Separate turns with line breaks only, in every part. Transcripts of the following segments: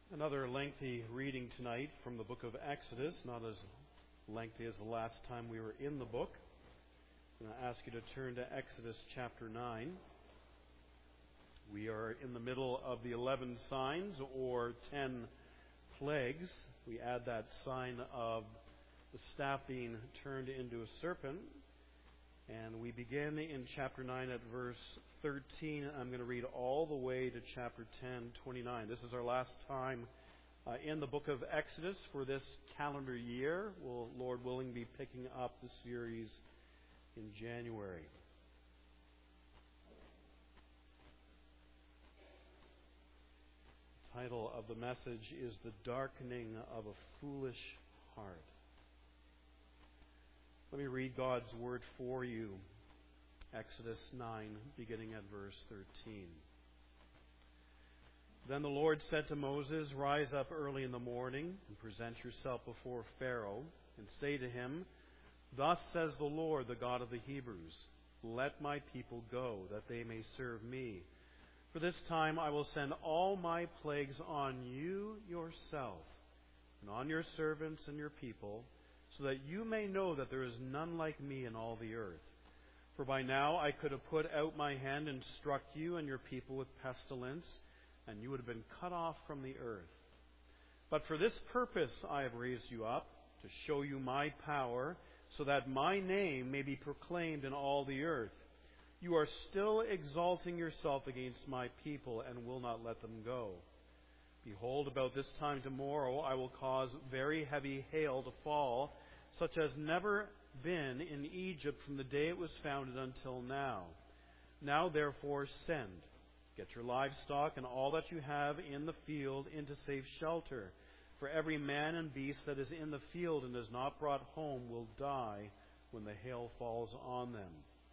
Another lengthy reading tonight from the book of Exodus, not as lengthy as the last time we were in the book. I'm going to ask you to turn to Exodus chapter 9. We are in the middle of the 11 signs, or 10 plagues. We add that sign of the staff being turned into a serpent. And we begin in chapter 9 at verse 13. I'm going to read all the way to chapter 10:29. This is our last time in the book of Exodus for this calendar year. We'll, Lord willing, be picking up the series in January. The title of the message is The Darkening of a Foolish Heart. Let me read God's word for you. Exodus 9, beginning at verse 13. Then the Lord said to Moses, "Rise up early in the morning and present yourself before Pharaoh, and say to him, 'Thus says the Lord, the God of the Hebrews, let my people go, that they may serve me. For this time I will send all my plagues on you yourself, and on your servants and your people, so that you may know that there is none like me in all the earth. For by now I could have put out my hand and struck you and your people with pestilence, and you would have been cut off from the earth. But for this purpose I have raised you up, to show you my power, so that my name may be proclaimed in all the earth. You are still exalting yourself against my people, and will not let them go. Behold, about this time tomorrow I will cause very heavy hail to fall, such as never been in Egypt from the day it was founded until now. Now therefore send, get your livestock and all that you have in the field into safe shelter. For every man and beast that is in the field and is not brought home will die when the hail falls on them.'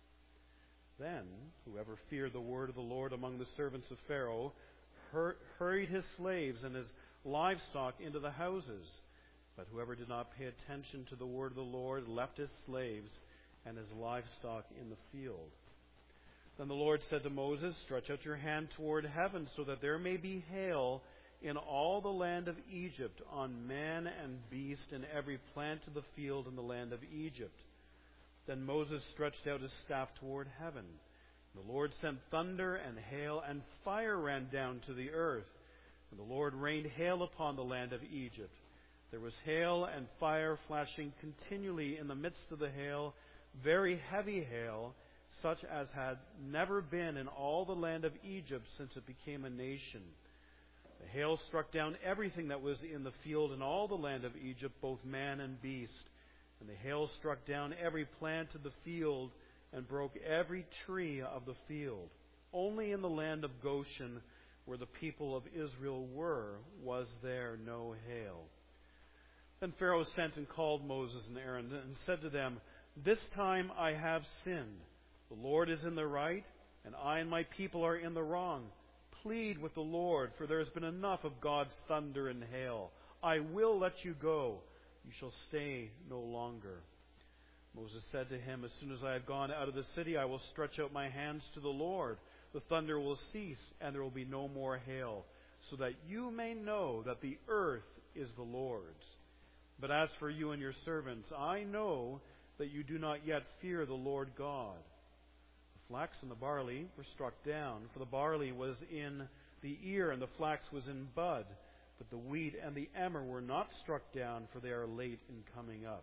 Then whoever feared the word of the Lord among the servants of Pharaoh hurried his slaves and his livestock into the houses. But whoever did not pay attention to the word of the Lord left his slaves and his livestock in the field. Then the Lord said to Moses, 'Stretch out your hand toward heaven, so that there may be hail in all the land of Egypt, on man and beast, and every plant of the field in the land of Egypt.' Then Moses stretched out his staff toward heaven. The Lord sent thunder and hail, and fire ran down to the earth. And the Lord rained hail upon the land of Egypt. There was hail and fire flashing continually in the midst of the hail, very heavy hail, such as had never been in all the land of Egypt since it became a nation. The hail struck down everything that was in the field in all the land of Egypt, both man and beast. And the hail struck down every plant of the field and broke every tree of the field. Only in the land of Goshen, where the people of Israel were, was there no hail. Then Pharaoh sent and called Moses and Aaron and said to them, 'This time I have sinned. The Lord is in the right, and I and my people are in the wrong. Plead with the Lord, for there has been enough of God's thunder and hail. I will let you go. You shall stay no longer.' Moses said to him, 'As soon as I have gone out of the city, I will stretch out my hands to the Lord. The thunder will cease, and there will be no more hail, so that you may know that the earth is the Lord's. But as for you and your servants, I know that you do not yet fear the Lord God.' The flax and the barley were struck down, for the barley was in the ear and the flax was in bud. But the wheat and the emmer were not struck down, for they are late in coming up.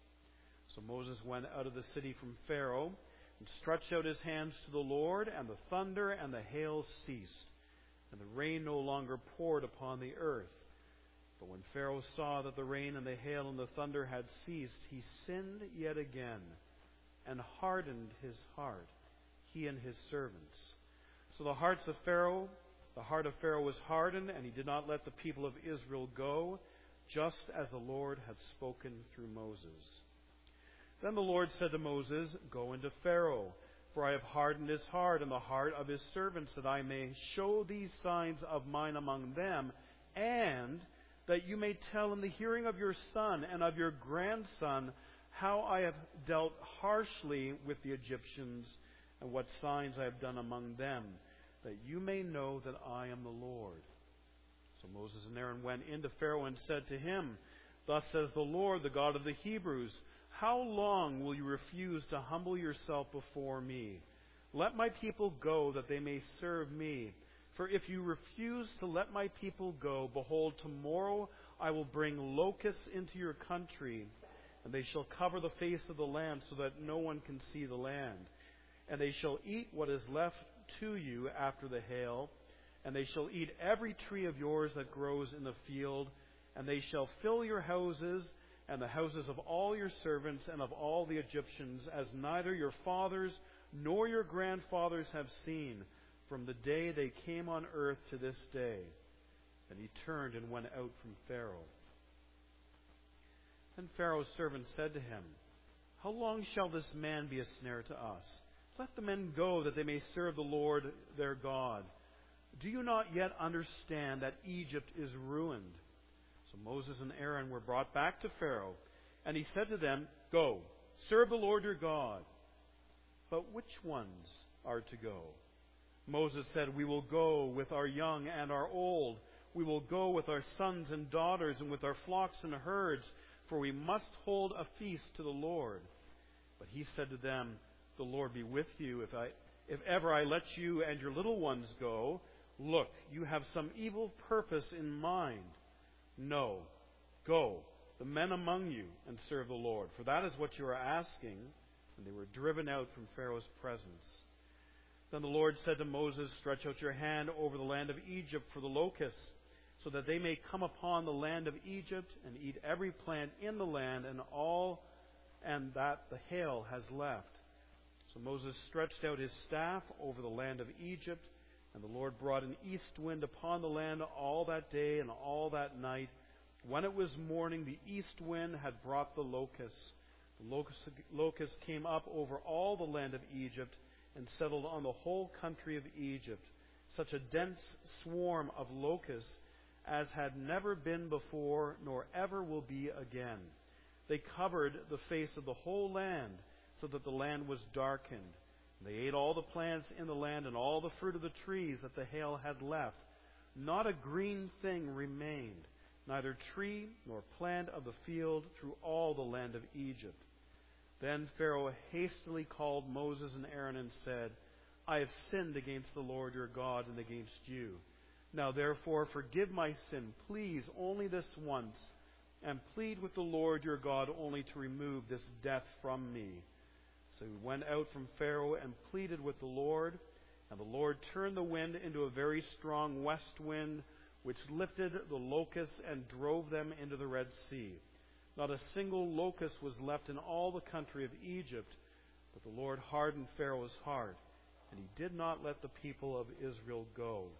So Moses went out of the city from Pharaoh and stretched out his hands to the Lord, and the thunder and the hail ceased, and the rain no longer poured upon the earth. But when Pharaoh saw that the rain and the hail and the thunder had ceased, he sinned yet again and hardened his heart, he and his servants. So the heart of Pharaoh was hardened, and he did not let the people of Israel go, just as the Lord had spoken through Moses. Then the Lord said to Moses, 'Go into Pharaoh, for I have hardened his heart and the heart of his servants, that I may show these signs of mine among them, and that you may tell in the hearing of your son and of your grandson how I have dealt harshly with the Egyptians, and what signs I have done among them, that you may know that I am the Lord.' So Moses and Aaron went into Pharaoh and said to him, "Thus says the Lord, the God of the Hebrews, how long will you refuse to humble yourself before me? Let my people go, that they may serve me. For if you refuse to let my people go, behold, tomorrow I will bring locusts into your country, and they shall cover the face of the land so that no one can see the land. And they shall eat what is left to you after the hail, and they shall eat every tree of yours that grows in the field, and they shall fill your houses and the houses of all your servants and of all the Egyptians, as neither your fathers nor your grandfathers have seen, from the day they came on earth to this day." And he turned and went out from Pharaoh. Then Pharaoh's servants said to him, "How long shall this man be a snare to us? Let the men go, that they may serve the Lord their God. Do you not yet understand that Egypt is ruined?" So Moses and Aaron were brought back to Pharaoh, and he said to them, "Go, serve the Lord your God." But which ones are to go? Moses said, "We will go with our young and our old. We will go with our sons and daughters and with our flocks and herds, for we must hold a feast to the Lord." But he said to them, "The Lord be with you. If ever I let you and your little ones go, look, you have some evil purpose in mind. No, go, the men among you, and serve the Lord, for that is what you are asking." And they were driven out from Pharaoh's presence. Then the Lord said to Moses, "Stretch out your hand over the land of Egypt for the locusts, so that they may come upon the land of Egypt and eat every plant in the land and that the hail has left." So Moses stretched out his staff over the land of Egypt, and the Lord brought an east wind upon the land all that day and all that night. When it was morning, the east wind had brought the locusts. The locusts came up over all the land of Egypt and settled on the whole country of Egypt, such a dense swarm of locusts as had never been before, nor ever will be again. They covered the face of the whole land, so that the land was darkened. They ate all the plants in the land and all the fruit of the trees that the hail had left. Not a green thing remained, neither tree nor plant of the field through all the land of Egypt. Then Pharaoh hastily called Moses and Aaron and said, "I have sinned against the Lord your God and against you. Now therefore forgive my sin, please, only this once, and plead with the Lord your God only to remove this death from me." So he went out from Pharaoh and pleaded with the Lord, and the Lord turned the wind into a very strong west wind, which lifted the locusts and drove them into the Red Sea. Not a single locust was left in all the country of Egypt, but the Lord hardened Pharaoh's heart, and he did not let the people of Israel go.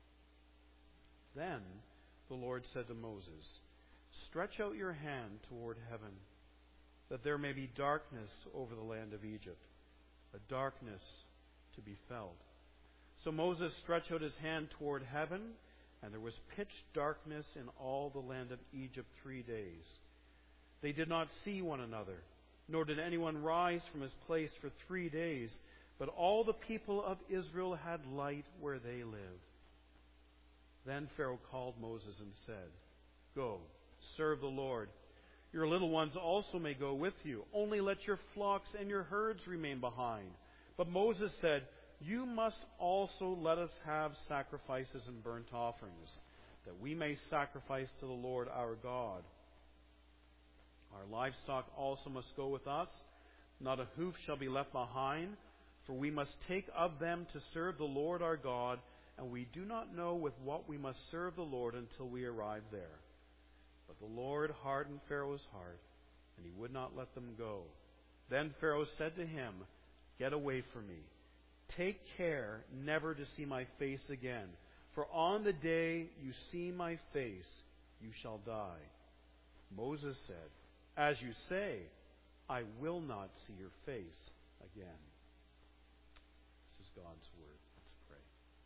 Then the Lord said to Moses, "Stretch out your hand toward heaven, that there may be darkness over the land of Egypt, a darkness to be felt." So Moses stretched out his hand toward heaven, and there was pitch darkness in all the land of Egypt 3 days. They did not see one another, nor did anyone rise from his place for 3 days, but all the people of Israel had light where they lived. Then Pharaoh called Moses and said, "Go, serve the Lord. Your little ones also may go with you. Only let your flocks and your herds remain behind." But Moses said, "You must also let us have sacrifices and burnt offerings, that we may sacrifice to the Lord our God. Our livestock also must go with us. Not a hoof shall be left behind, for we must take of them to serve the Lord our God, and we do not know with what we must serve the Lord until we arrive there." But the Lord hardened Pharaoh's heart, and he would not let them go. Then Pharaoh said to him, "Get away from me. Take care never to see my face again, for on the day you see my face, you shall die." Moses said, "As you say, I will not see your face again." This is God's word. Let's pray.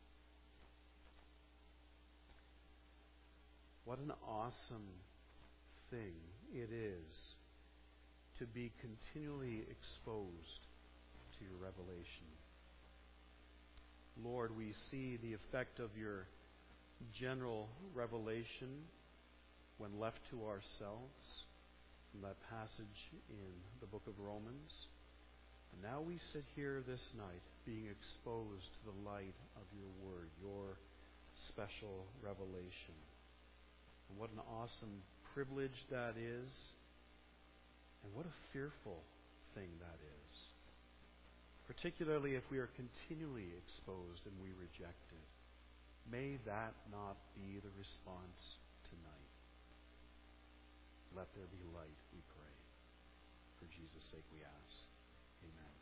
What an awesome thing it is to be continually exposed to your revelation. Lord, we see the effect of your general revelation when left to ourselves from that passage in the book of Romans. And now we sit here this night being exposed to the light of your word, your special revelation. And what an awesome privilege that is, and what a fearful thing that is. Particularly if we are continually exposed and we reject it. May that not be the response tonight. Let there be light, we pray. For Jesus' sake we ask. Amen.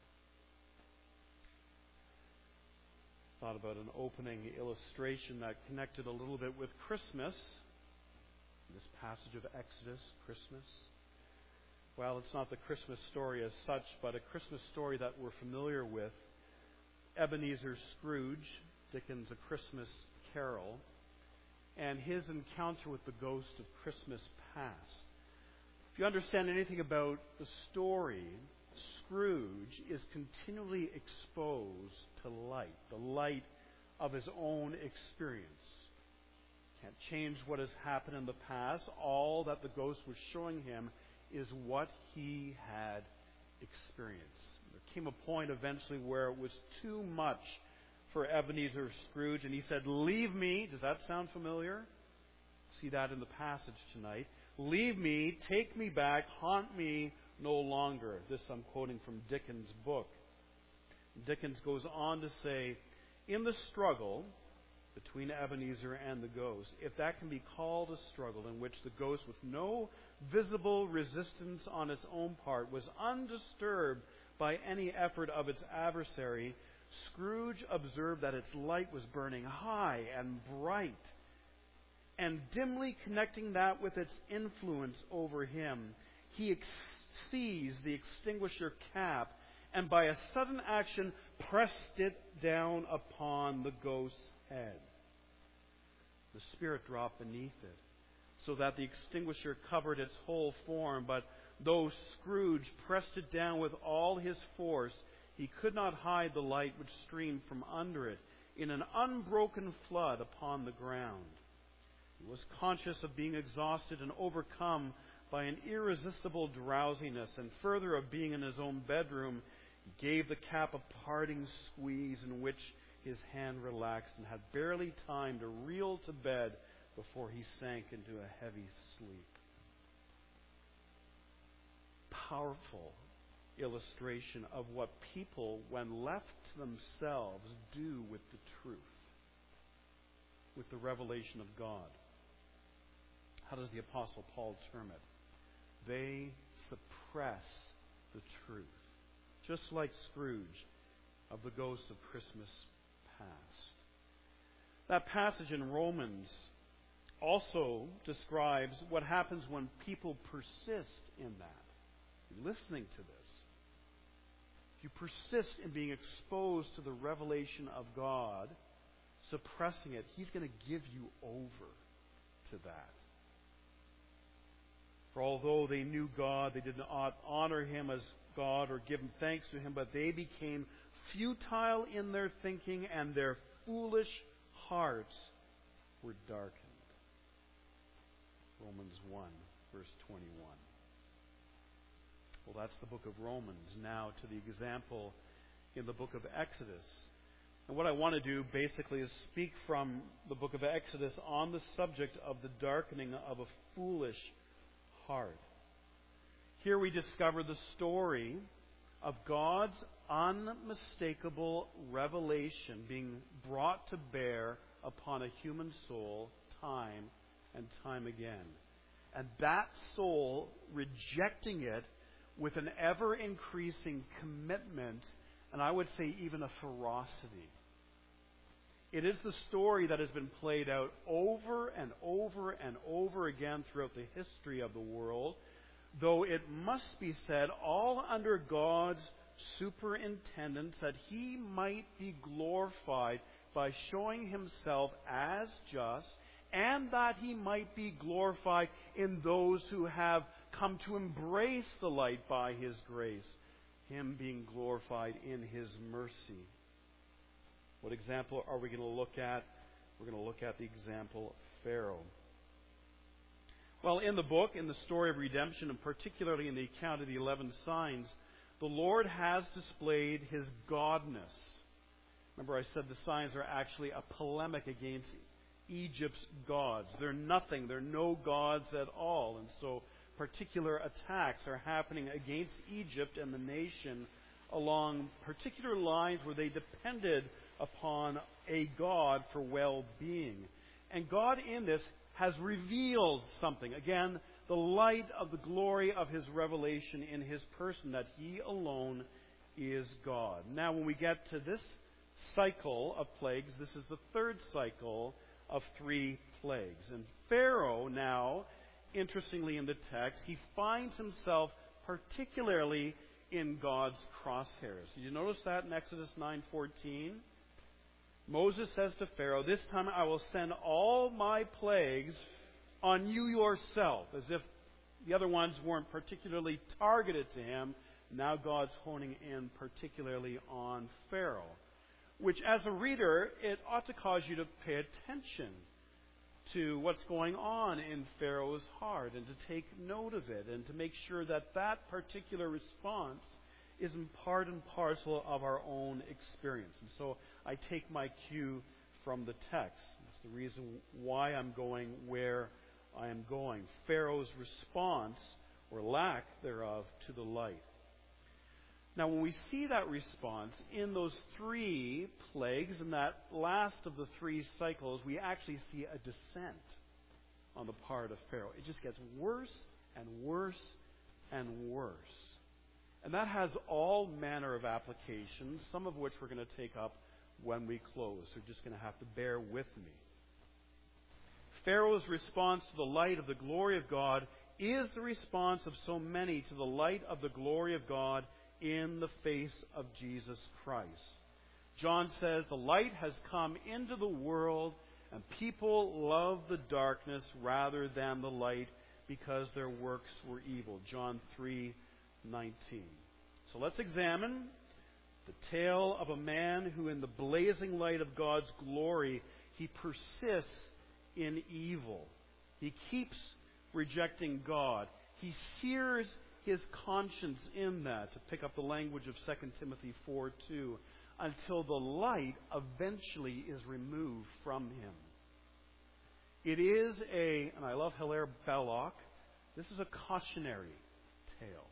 Thought about an opening illustration that connected a little bit with Christmas. This passage of Exodus, Christmas. Well, it's not the Christmas story as such, but a Christmas story that we're familiar with. Ebenezer Scrooge, Dickens' A Christmas Carol, and his encounter with the ghost of Christmas past. If you understand anything about the story, Scrooge is continually exposed to light, the light of his own experience. Can't change what has happened in the past. All that the ghost was showing him is what he had experienced. There came a point eventually where it was too much for Ebenezer Scrooge, and he said, "Leave me." Does that sound familiar? See that in the passage tonight. "Leave me, take me back, haunt me no longer." This I'm quoting from Dickens' book. Dickens goes on to say, in the struggle between Ebenezer and the ghost, if that can be called a struggle in which the ghost, with no visible resistance on its own part, was undisturbed by any effort of its adversary, Scrooge observed that its light was burning high and bright, and dimly connecting that with its influence over him, he seized the extinguisher cap and by a sudden action pressed it down upon the ghost's head. The spirit dropped beneath it, so that the extinguisher covered its whole form, but though Scrooge pressed it down with all his force, he could not hide the light which streamed from under it in an unbroken flood upon the ground. He was conscious of being exhausted and overcome by an irresistible drowsiness, and further of being in his own bedroom. He gave the cap a parting squeeze in which his hand relaxed, and had barely time to reel to bed before he sank into a heavy sleep. Powerful illustration of what people, when left to themselves, do with the truth, with the revelation of God. How does the Apostle Paul term it? They suppress the truth. Just like Scrooge of the ghost of Christmas past. That passage in Romans also describes what happens when people persist in that. You're listening to this. If you persist in being exposed to the revelation of God, suppressing it, He's going to give you over to that. For although they knew God, they did not honor Him as God or give Him thanks to Him, but they became futile in their thinking, and their foolish hearts were darkened. Romans 1, verse 21. Well, that's the book of Romans. Now to the example in the book of Exodus. And what I want to do basically is speak from the book of Exodus on the subject of the darkening of a foolish heart. Here we discover the story of God's unmistakable revelation being brought to bear upon a human soul time and time again. And that soul rejecting it with an ever-increasing commitment, and I would say even a ferocity. It is the story that has been played out over and over and over again throughout the history of the world, though it must be said, all under God's superintendence, that He might be glorified by showing Himself as just, and that He might be glorified in those who have come to embrace the light by His grace, Him being glorified in His mercy. What example are we going to look at We're going to look at the example of Pharaoh. Well, in the book, in the story of redemption, and particularly in the account of the 11 signs, the Lord has displayed His godness. Remember, I said the signs are actually a polemic against Egypt's gods. They're nothing. They're no gods at all. And so particular attacks are happening against Egypt and the nation along particular lines where they depended upon a god for well-being. And God in this has revealed something. Again, the light of the glory of His revelation in His person, that He alone is God. Now, when we get to this cycle of plagues, this is the third cycle of 3 plagues. And Pharaoh now, interestingly in the text, he finds himself particularly in God's crosshairs. Did you notice that in Exodus 9:14? Moses says to Pharaoh, "This time I will send all my plagues on you yourself," as if the other ones weren't particularly targeted to him. Now God's honing in particularly on Pharaoh, which as a reader, it ought to cause you to pay attention to what's going on in Pharaoh's heart and to take note of it and to make sure that that particular response is in part and parcel of our own experience. And so I take my cue from the text. That's the reason why I'm going where I am going. Pharaoh's response, or lack thereof, to the light. Now, when we see that response in those 3 plagues, in that last of the 3 cycles, we actually see a descent on the part of Pharaoh. It just gets worse and worse and worse. And that has all manner of applications, some of which we're going to take up when we close. So you're just going to have to bear with me. Pharaoh's response to the light of the glory of God is the response of so many to the light of the glory of God in the face of Jesus Christ. John says, "The light has come into the world, and people love the darkness rather than the light, because their works were evil." John 3:19. So let's examine the tale of a man who, in the blazing light of God's glory, he persists in evil. He keeps rejecting God. He sears his conscience in that, to pick up the language of 2 Timothy 4:2, until the light eventually is removed from him. It is and I love Hilaire Belloc, this is a cautionary tale,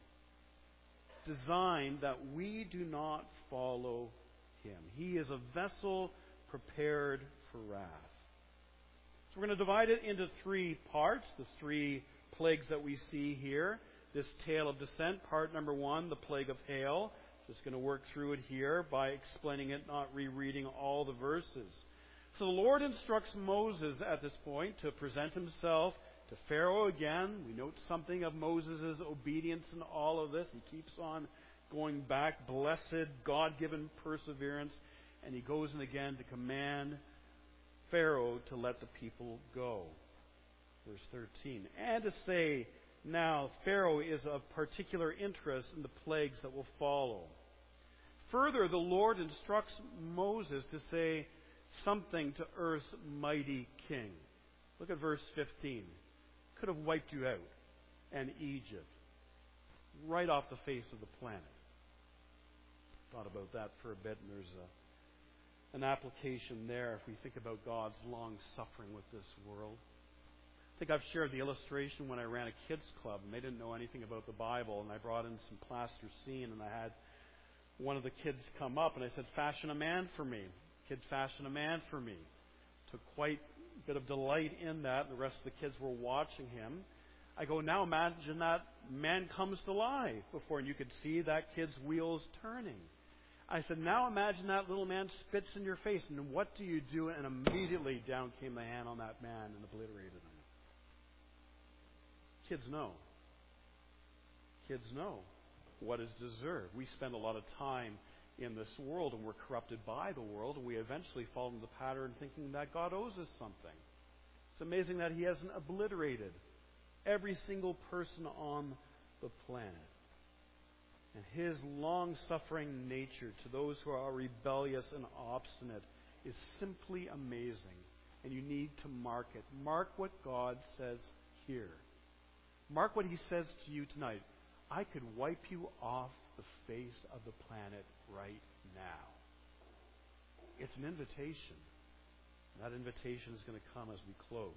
designed that we do not follow him. He is a vessel prepared for wrath. So we're going to divide it into 3 parts, the 3 plagues that we see here. This tale of descent, part number 1, the plague of hail. Just going to work through it here by explaining it, not rereading all the verses. So the Lord instructs Moses at this point to present himself to Pharaoh again. We note something of Moses' obedience in all of this. He keeps on going back, blessed, God-given perseverance. And he goes in again to command Pharaoh to let the people go. Verse 13. And to say, now, Pharaoh is of particular interest in the plagues that will follow. Further, the Lord instructs Moses to say something to earth's mighty king. Look at verse 15. Could have wiped you out, and Egypt, right off the face of the planet. Thought about that for a bit, and there's an application there if we think about God's long suffering with this world. I think I've shared the illustration when I ran a kids club, and they didn't know anything about the Bible, and I brought in some plasticine, and I had one of the kids come up, and I said, "Fashion a man for me." Kid fashioned a man for me. Took quite a bit of delight in that. The rest of the kids were watching him. I go, now imagine that man comes to life before, and you could see that kid's wheels turning. I said, now imagine that little man spits in your face, and what do you do? And immediately down came the hand on that man and obliterated him. Kids know. Kids know what is deserved. We spend a lot of time in this world, and we're corrupted by the world, and we eventually fall into the pattern thinking that God owes us something. It's amazing that He hasn't obliterated every single person on the planet. And His long-suffering nature to those who are rebellious and obstinate is simply amazing. and you need to mark it. Mark what God says here. Mark what he says to you tonight. I could wipe you off the face of the planet right now. It's an invitation. That invitation is going to come as we close.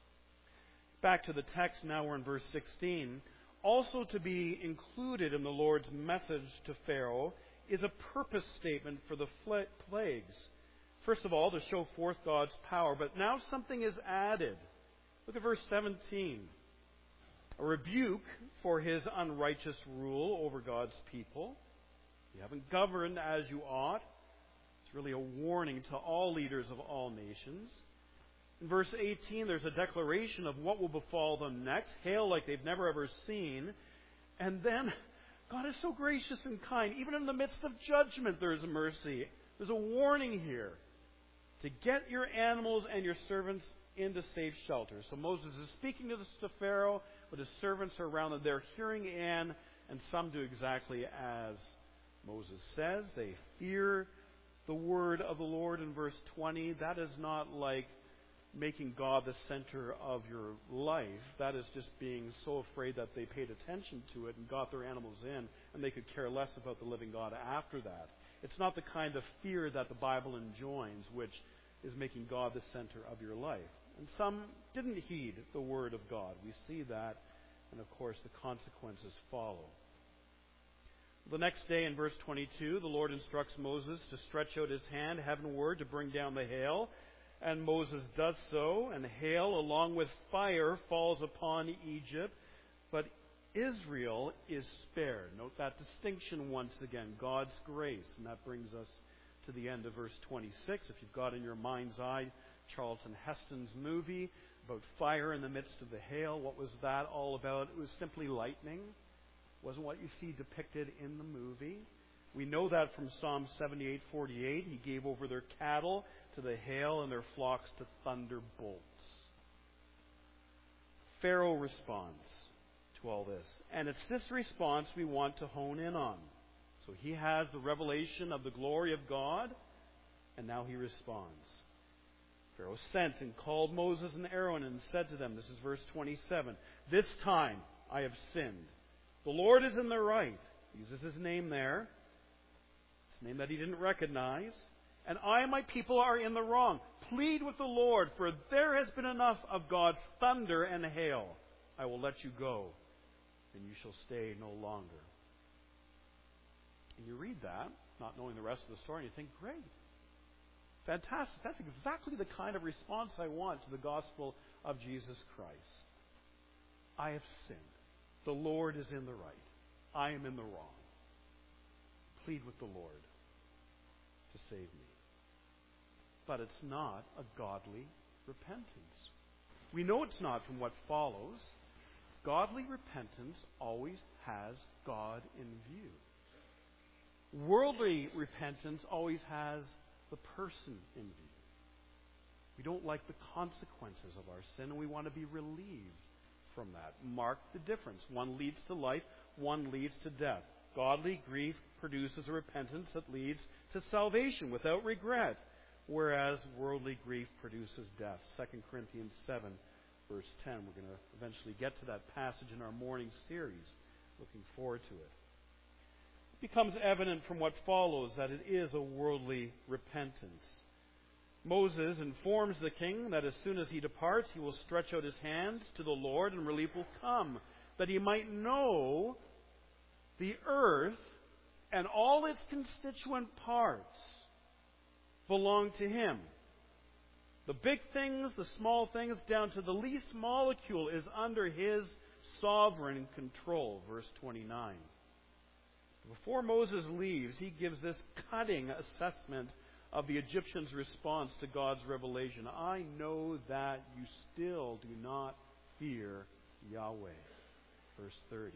Back to the text, now we're in verse 16. Also to be included in the Lord's message to Pharaoh is a purpose statement for the plagues. First of all, to show forth God's power, but now something is added. Look at verse 17. A rebuke for his unrighteous rule over God's people. You haven't governed as you ought. It's really a warning to all leaders of all nations. In verse 18, there's a declaration of what will befall them next. Hail like they've never ever seen. And then, God is so gracious and kind. Even in the midst of judgment, there is a mercy. There's a warning here to get your animals and your servants into safe shelter. So Moses is speaking to Pharaoh, but his servants are around and they're hearing in, and some do exactly as Moses says. They fear the word of the Lord in verse 20. That is not like making God the center of your life. That is just being so afraid that they paid attention to it and got their animals in, and they could care less about the living God after that. It's not the kind of fear that the Bible enjoins, which is making God the center of your life. And some didn't heed the word of God. We see that, and of course the consequences follow. The next day in verse 22, the Lord instructs Moses to stretch out his hand heavenward to bring down the hail. And Moses does so, and hail along with fire falls upon Egypt. But Israel is spared. Note that distinction once again, God's grace. And that brings us to the end of verse 26. If you've got in your mind's eye Charlton Heston's movie about fire in the midst of the hail, what was that all about? It was simply lightning. It wasn't what you see depicted in the movie. We know that from Psalm 78:48. He gave over their cattle to the hail and their flocks to thunderbolts. Pharaoh responds to all this. And it's this response we want to hone in on. So he has the revelation of the glory of God, and now he responds. Pharaoh sent and called Moses and Aaron and said to them, this is verse 27, this time I have sinned. The Lord is in the right. He uses his name there. It's a name that he didn't recognize. And I and my people are in the wrong. Plead with the Lord, for there has been enough of God's thunder and hail. I will let you go, and you shall stay no longer. And you read that, not knowing the rest of the story, and you think, great. Fantastic. That's exactly the kind of response I want to the gospel of Jesus Christ. I have sinned. The Lord is in the right. I am in the wrong. Plead with the Lord to save me. But it's not a godly repentance. We know it's not from what follows. Godly repentance always has God in view. Worldly repentance always has the person in view. We don't like the consequences of our sin, and we want to be relieved from that. Mark the difference. One leads to life, one leads to death. Godly grief produces a repentance that leads to salvation without regret, whereas worldly grief produces death. 2 Corinthians 7, verse 10. We're going to eventually get to that passage in our morning series. Looking forward to it. It becomes evident from what follows that it is a worldly repentance. Moses informs the king that as soon as he departs, he will stretch out his hand to the Lord and relief will come, that he might know the earth and all its constituent parts belong to him. The big things, the small things, down to the least molecule is under his sovereign control. Verse 29. Before Moses leaves, he gives this cutting assessment of the Egyptians' response to God's revelation. I know that you still do not fear Yahweh. Verse 30.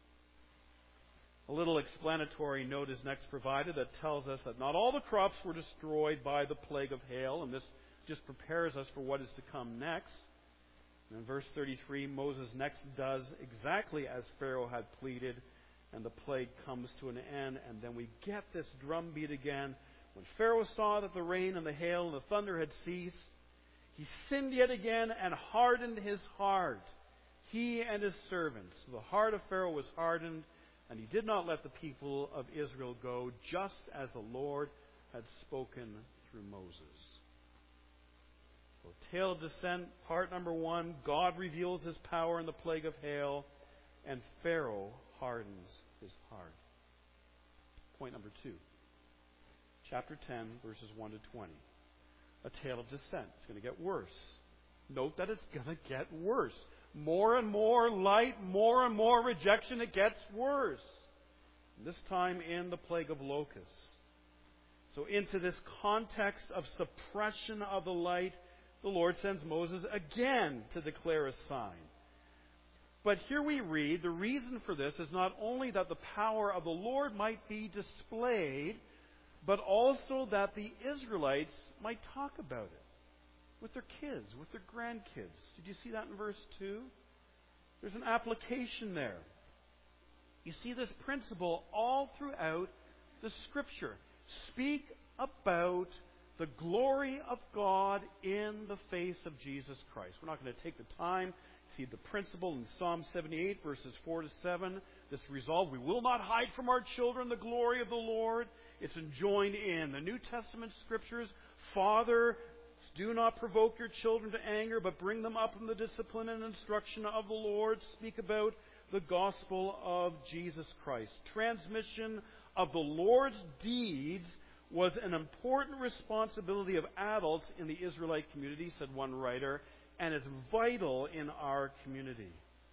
A little explanatory note is next provided that tells us that not all the crops were destroyed by the plague of hail, and this just prepares us for what is to come next. And in verse 33, Moses next does exactly as Pharaoh had pleaded, and the plague comes to an end, and then we get this drumbeat again. When Pharaoh saw that the rain and the hail and the thunder had ceased, He sinned yet again and hardened his heart, he and his servants. The heart of Pharaoh was hardened, and he did not let the people of Israel go, just as the Lord had spoken through Moses. So, tale of descent, part number 1, God reveals his power in the plague of hail, and Pharaoh hardens his heart. Point number 2, chapter 10, verses 1 to 20. A tale of descent. It's going to get worse. Note that it's going to get worse. More and more light, more and more rejection, it gets worse. This time in the plague of locusts. So into this context of suppression of the light, the Lord sends Moses again to declare a sign. But here we read, the reason for this is not only that the power of the Lord might be displayed, but also that the Israelites might talk about it with their kids, with their grandkids. Did you see that in verse 2? There's an application there. You see this principle all throughout the Scripture. Speak about the glory of God in the face of Jesus Christ. We're not going to take the time to see the principle in Psalm 78, verses 4 to 7. This resolve, we will not hide from our children the glory of the Lord. It's enjoined in the New Testament Scriptures. Father, do not provoke your children to anger, but bring them up in the discipline and instruction of the Lord. Speak about the gospel of Jesus Christ. Transmission of the Lord's deeds was an important responsibility of adults in the Israelite community, said one writer, and is vital in our community.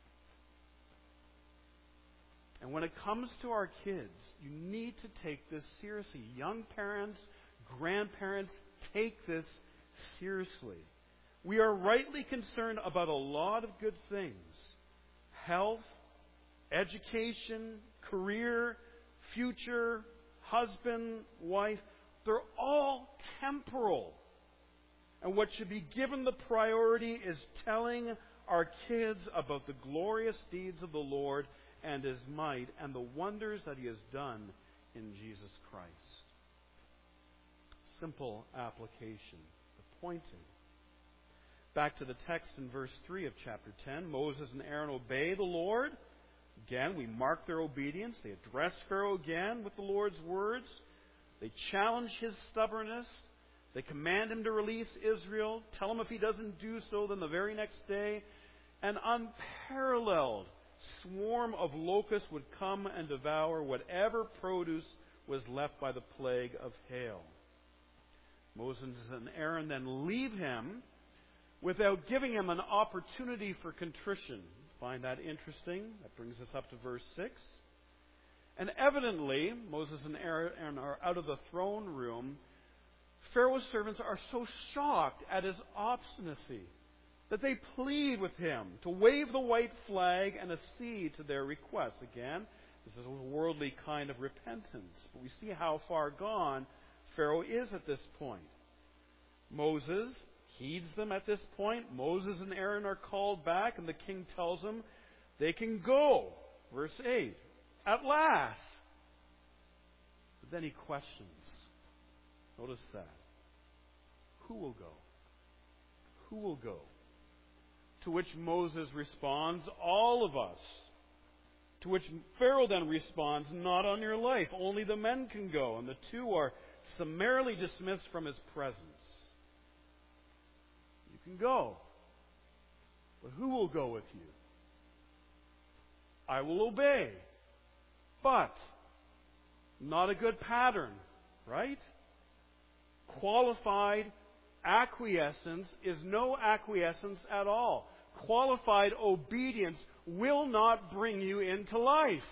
And when it comes to our kids, you need to take this seriously. Young parents, grandparents, take this seriously. We are rightly concerned about a lot of good things. Health, education, career, future, husband, wife. They're all temporal. And what should be given the priority is telling our kids about the glorious deeds of the Lord and His might and the wonders that He has done in Jesus Christ. Simple application. The pointing. Back to the text in verse 3 of chapter 10. Moses and Aaron obey the Lord. Again, we mark their obedience. They address Pharaoh again with the Lord's words. They challenge his stubbornness. They command him to release Israel. Tell him if he doesn't do so, then the very next day, an unparalleled swarm of locusts would come and devour whatever produce was left by the plague of hail. Moses and Aaron then leave him without giving him an opportunity for contrition. Find that interesting? That brings us up to verse 6. And evidently, Moses and Aaron are out of the throne room. Pharaoh's servants are so shocked at his obstinacy that they plead with him to wave the white flag and accede to their request. Again, this is a worldly kind of repentance. But we see how far gone Pharaoh is at this point. Moses heeds them at this point. Moses and Aaron are called back, and the king tells them they can go. Verse 8. At last. But then he questions. Notice that. Who will go? Who will go? To which Moses responds, all of us. To which Pharaoh then responds, not on your life. Only the men can go. And the two are summarily dismissed from his presence. You can go. But who will go with you? I will obey. But not a good pattern, right? Qualified acquiescence is no acquiescence at all. Qualified obedience will not bring you into life.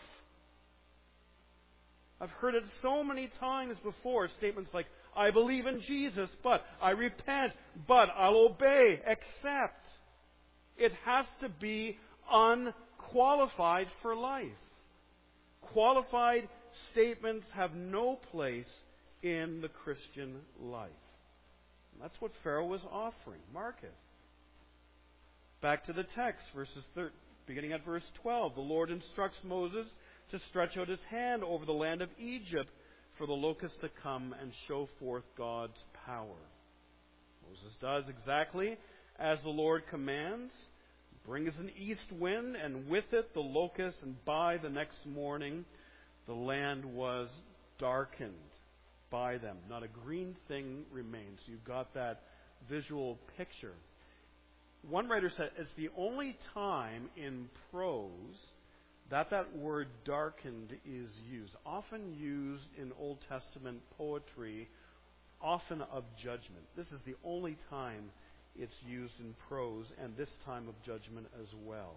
I've heard it so many times before, statements like, I believe in Jesus, but I repent, but I'll obey, except. It has to be unqualified for life. Qualified statements have no place in the Christian life. And that's what Pharaoh was offering. Mark it. Back to the text, beginning at verse 12. The Lord instructs Moses to stretch out his hand over the land of Egypt for the locusts to come and show forth God's power. Moses does exactly as the Lord commands, brings an east wind, and with it the locust, and by the next morning the land was darkened by them. Not a green thing remains. You've got that visual picture. One writer said it's the only time in prose that word darkened is used. Often used in Old Testament poetry, often of judgment. This is the only time it's used in prose, and this time of judgment as well.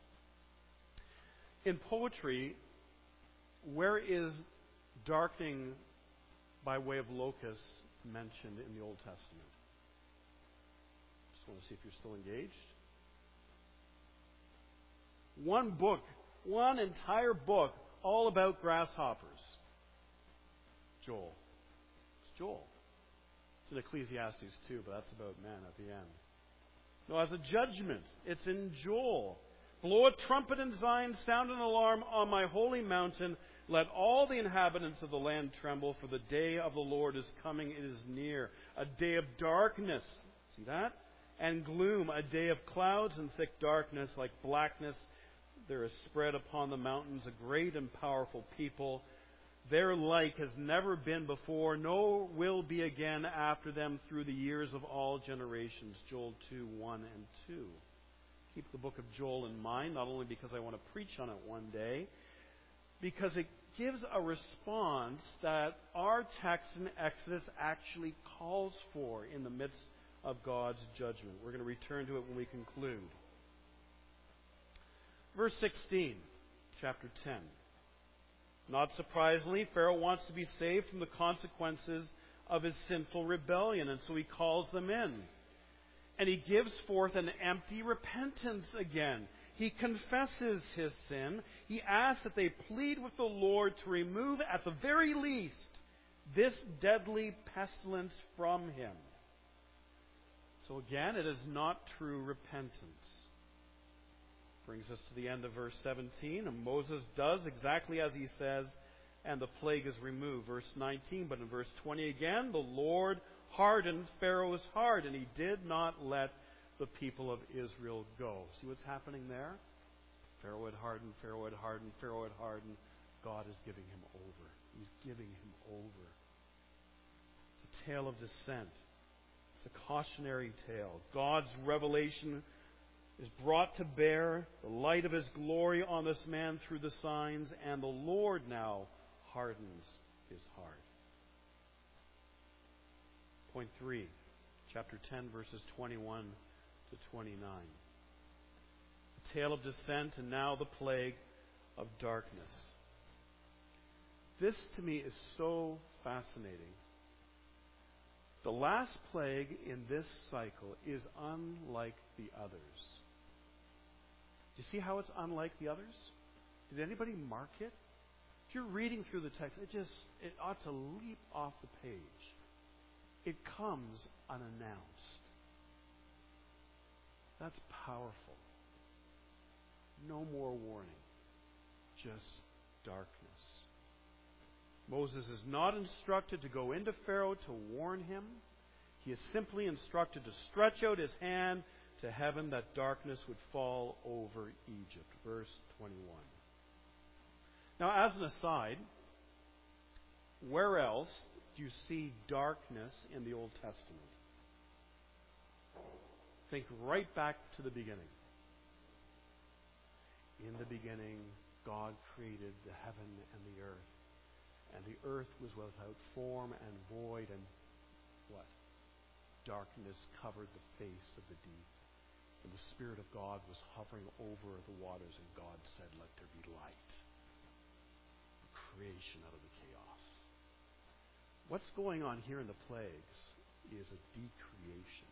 In poetry, where is darkening by way of locusts mentioned in the Old Testament? Just want to see if you're still engaged. One book, one entire book, all about grasshoppers. Joel. It's Joel. It's in Ecclesiastes too, but that's about man at the end. No, as a judgment, it's in Joel. Blow a trumpet in Zion, sound an alarm on my holy mountain. Let all the inhabitants of the land tremble, for the day of the Lord is coming, it is near. A day of darkness, see that? And gloom, a day of clouds and thick darkness, like blackness. There is spread upon the mountains a great and powerful people. Their like has never been before, nor will be again after them through the years of all generations. Joel 2:1 and 2. Keep the book of Joel in mind, not only because I want to preach on it one day, because it gives a response that our text in Exodus actually calls for in the midst of God's judgment. We're going to return to it when we conclude. Verse 16, chapter 10. Not surprisingly, Pharaoh wants to be saved from the consequences of his sinful rebellion, and so he calls them in. And he gives forth an empty repentance again. He confesses his sin. He asks that they plead with the Lord to remove, at the very least, this deadly pestilence from him. So again, it is not true repentance. Brings us to the end of verse 17. And Moses does exactly as he says, and the plague is removed. Verse 19, but in verse 20 again, the Lord hardened Pharaoh's heart, and he did not let the people of Israel go. See what's happening there? Pharaoh had hardened, Pharaoh had hardened, Pharaoh had hardened. God is giving him over. He's giving him over. It's a tale of descent. It's a cautionary tale. God's revelation is brought to bear, the light of his glory on this man through the signs, and the Lord now hardens his heart. Point 3, chapter 10, verses 21 to 29. The tale of descent and now the plague of darkness. This to me is so fascinating. The last plague in this cycle is unlike the others. Do you see how it's unlike the others? Did anybody mark it? If you're reading through the text, it ought to leap off the page. It comes unannounced. That's powerful. No more warning. Just darkness. Moses is not instructed to go into Pharaoh to warn him. He is simply instructed to stretch out his hand to heaven that darkness would fall over Egypt. Verse 21. Now, as an aside, where else do you see darkness in the Old Testament? Think right back to the beginning. In the beginning, God created the heaven and the earth. And the earth was without form and void, and what? Darkness covered the face of the deep. And the Spirit of God was hovering over the waters, and God said, "Let there be light." Creation out of the chaos. What's going on here in the plagues is a decreation.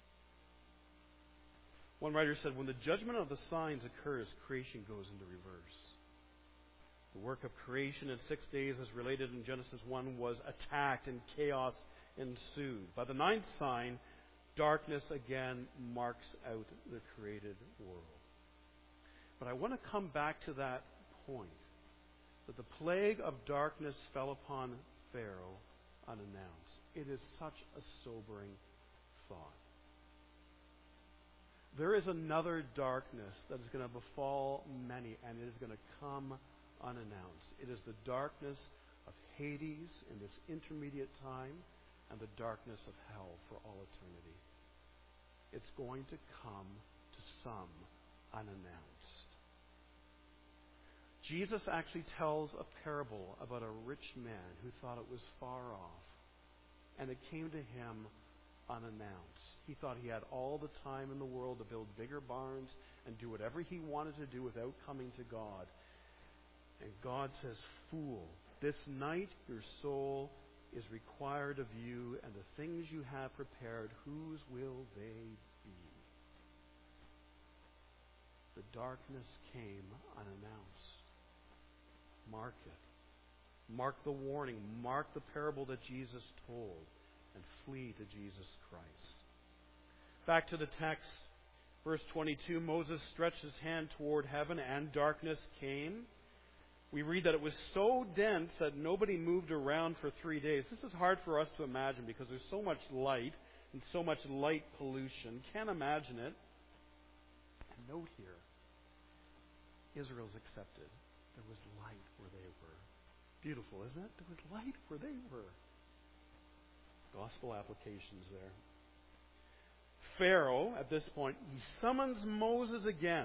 One writer said, when the judgment of the signs occurs, creation goes into reverse. The work of creation in 6 days, as related in Genesis 1, was attacked and chaos ensued. By the 9th sign, darkness again marks out the created world. But I want to come back to that point, that the plague of darkness fell upon Pharaoh unannounced. It is such a sobering thought. There is another darkness that is going to befall many, and it is going to come unannounced. It is the darkness of Hades in this intermediate time, and the darkness of hell for all eternity. It's going to come to some unannounced. Jesus actually tells a parable about a rich man who thought it was far off, and it came to him unannounced. He thought he had all the time in the world to build bigger barns and do whatever he wanted to do without coming to God. And God says, "Fool, this night your soul is required of you, and the things you have prepared, whose will they be?" The darkness came unannounced. Mark it. Mark the warning. Mark the parable that Jesus told, and flee to Jesus Christ. Back to the text, verse 22, Moses stretched his hand toward heaven, and darkness came. We read that it was so dense that nobody moved around for 3 days. This is hard for us to imagine because there's so much light and so much light pollution. Can't imagine it. And note here, Israel's accepted. There was light where they were. Beautiful, isn't it? There was light where they were. Gospel applications there. Pharaoh, at this point, he summons Moses again.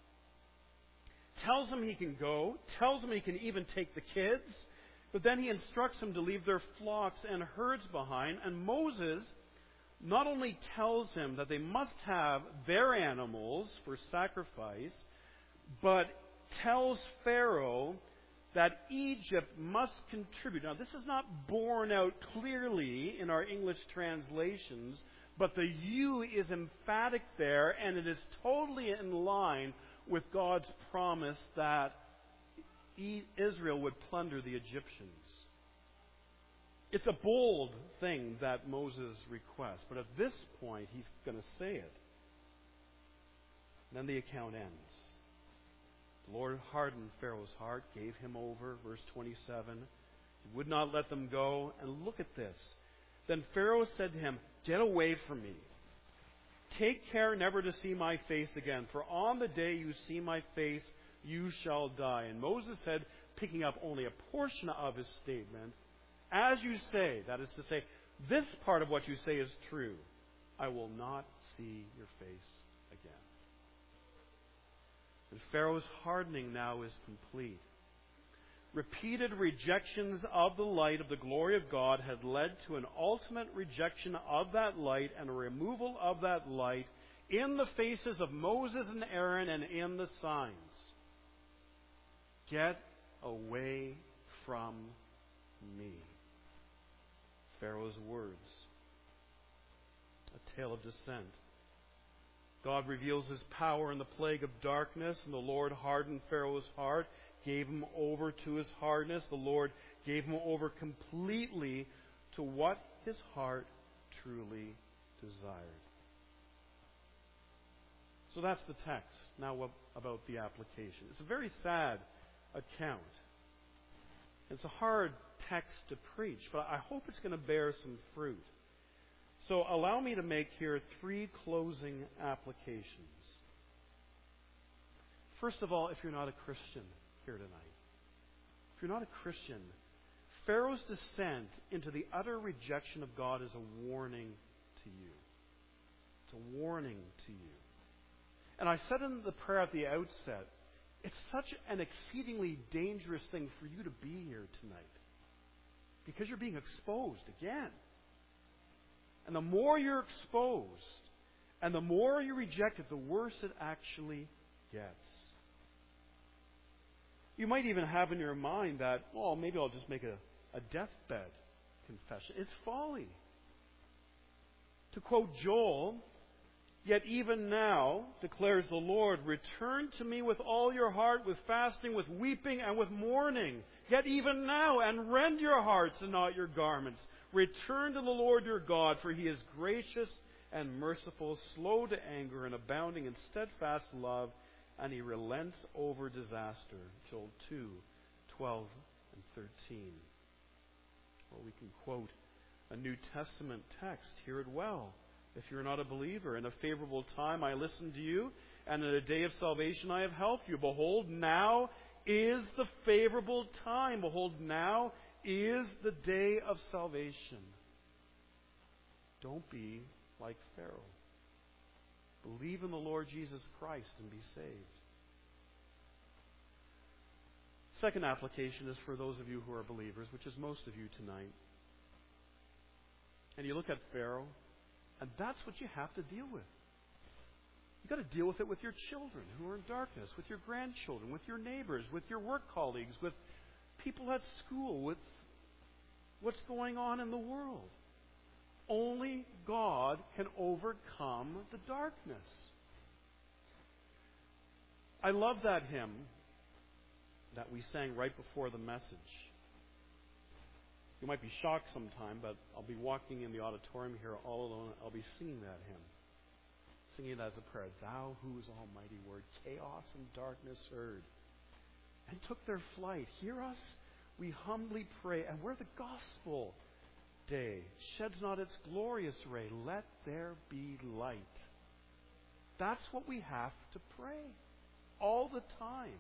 Tells him he can go. Tells him he can even take the kids. But then he instructs them to leave their flocks and herds behind. And Moses not only tells him that they must have their animals for sacrifice, but tells Pharaoh that Egypt must contribute. Now, this is not borne out clearly in our English translations, but the "you" is emphatic there, and it is totally in line with God's promise that Israel would plunder the Egyptians. It's a bold thing that Moses requests, but at this point, he's going to say it. And then the account ends. The Lord hardened Pharaoh's heart, gave him over, verse 27. He would not let them go. And look at this. Then Pharaoh said to him, "Get away from me. Take care never to see my face again, for on the day you see my face, you shall die." And Moses said, picking up only a portion of his statement, "As you say," that is to say, this part of what you say is true, "I will not see your face again." And Pharaoh's hardening now is complete. Repeated rejections of the light of the glory of God had led to an ultimate rejection of that light and a removal of that light in the faces of Moses and Aaron and in the signs. Get away from me. Pharaoh's words. A tale of descent. God reveals his power in the plague of darkness, and the Lord hardened Pharaoh's heart, gave him over to his hardness. The Lord gave him over completely to what his heart truly desired. So that's the text. Now about the application. It's a very sad account. It's a hard text to preach, but I hope it's going to bear some fruit. So allow me to make here 3 closing applications. First of all, if you're not a Christian here tonight, if you're not a Christian, Pharaoh's descent into the utter rejection of God is a warning to you. It's a warning to you. And I said in the prayer at the outset, it's such an exceedingly dangerous thing for you to be here tonight, because you're being exposed again. And the more you're exposed, and the more you reject it, the worse it actually gets. You might even have in your mind that, well, maybe I'll just make a deathbed confession. It's folly. To quote Joel, "Yet even now, declares the Lord, return to me with all your heart, with fasting, with weeping, and with mourning. Yet even now, and rend your hearts and not your garments. Return to the Lord your God, for he is gracious and merciful, slow to anger, and abounding in steadfast love, and he relents over disaster." Joel 2:12 and 13. Or we can quote a New Testament text, hear it well. If you're not a believer, in a favorable time I listened to you, and in a day of salvation I have helped you. Behold, now is the favorable time. Behold, now is the day of salvation. Don't be like Pharaoh. Believe in the Lord Jesus Christ and be saved. Second application is for those of you who are believers, which is most of you tonight. And you look at Pharaoh, and that's what you have to deal with. You've got to deal with it with your children who are in darkness, with your grandchildren, with your neighbors, with your work colleagues, with people at school, with what's going on in the world. Only God can overcome the darkness. I love that hymn that we sang right before the message. You might be shocked sometime, but I'll be walking in the auditorium here all alone. I'll be singing that hymn. Singing it as a prayer. Thou whose almighty word chaos and darkness heard and took their flight. Hear us, we humbly pray. And where the gospel day sheds not its glorious ray, let there be light. That's what we have to pray all the time.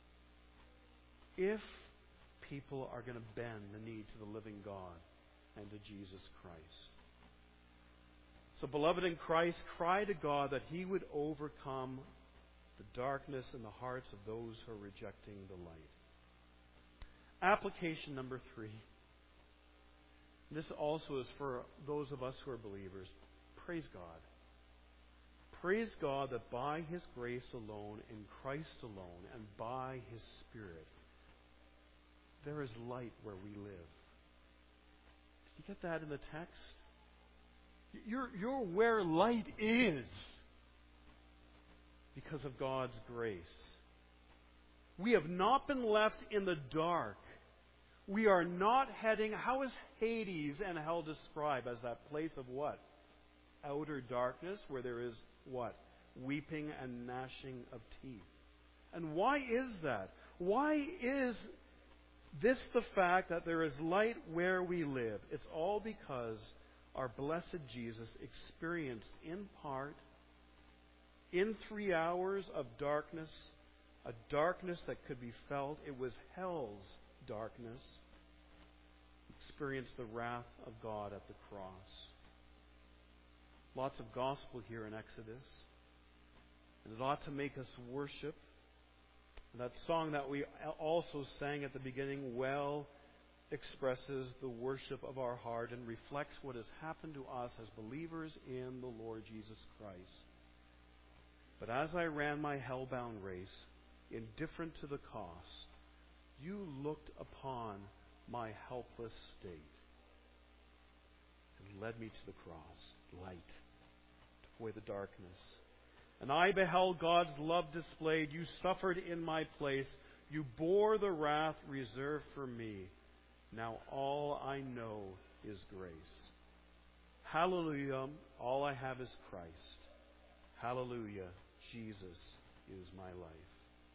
If people are going to bend the knee to the living God and to Jesus Christ. So, beloved in Christ, cry to God that He would overcome the darkness in the hearts of those who are rejecting the light. Application number 3. This also is for those of us who are believers. Praise God. Praise God that by His grace alone, in Christ alone, and by His Spirit, there is light where we live. Did you get that in the text? You're where light is because of God's grace. We have not been left in the dark. We are not heading... How is Hades and hell described? As that place of what? Outer darkness, where there is what? Weeping and gnashing of teeth. And why is that? Why is this the fact that there is light where we live? It's all because our blessed Jesus experienced in part, in 3 hours of darkness, a darkness that could be felt. It was hell's darkness. Experienced the wrath of God at the cross. Lots of gospel here in Exodus. And it ought to make us worship. And that song that we also sang at the beginning well expresses the worship of our heart and reflects what has happened to us as believers in the Lord Jesus Christ. But as I ran my hell-bound race, indifferent to the cost, you looked upon my helpless state and led me to the cross, light, to avoid the darkness. And I beheld God's love displayed. You suffered in my place. You bore the wrath reserved for me. Now all I know is grace. Hallelujah, all I have is Christ. Hallelujah, Jesus is my life.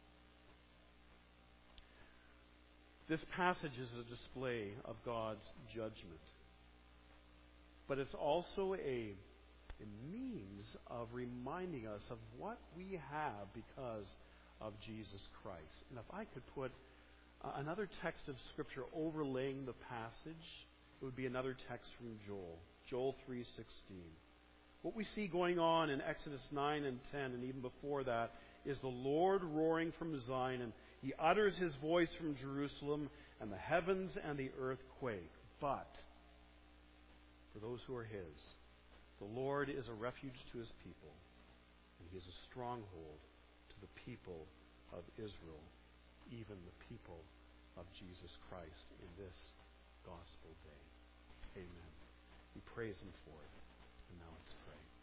This passage is a display of God's judgment. But it's also a means of reminding us of what we have because of Jesus Christ. And if I could put another text of Scripture overlaying the passage, it would be another text from Joel 3:16. What we see going on in Exodus 9 and 10, and even before that, is the Lord roaring from Zion, and He utters His voice from Jerusalem, and the heavens and the earth quake. But for those who are His, the Lord is a refuge to His people, and He is a stronghold to the people of Israel, even the people of Jesus Christ in this gospel day. Amen. We praise Him for it. And now let's pray.